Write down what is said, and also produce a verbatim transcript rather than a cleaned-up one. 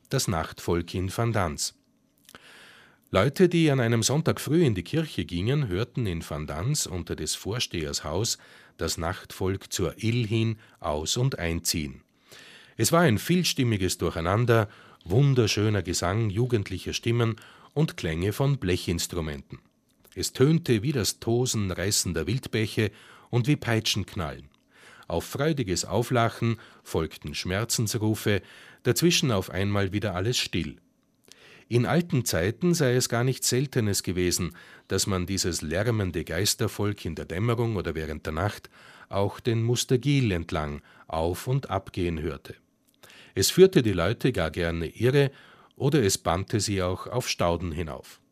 das Nachtvolk in Vandans. Leute, die an einem Sonntag früh in die Kirche gingen, hörten in Vandans unter des Vorstehers Haus das Nachtvolk zur Ill hin aus- und einziehen. Es war ein vielstimmiges Durcheinander, wunderschöner Gesang jugendlicher Stimmen und Klänge von Blechinstrumenten. Es tönte wie das Tosen reißender Wildbäche und wie Peitschenknallen. Auf freudiges Auflachen folgten Schmerzensrufe, dazwischen auf einmal wieder alles still. In alten Zeiten sei es gar nichts Seltenes gewesen, dass man dieses lärmende Geistervolk in der Dämmerung oder während der Nacht auch den Mustergil entlang auf- und abgehen hörte. Es führte die Leute gar gerne irre oder es bannte sie auch auf Stauden hinauf.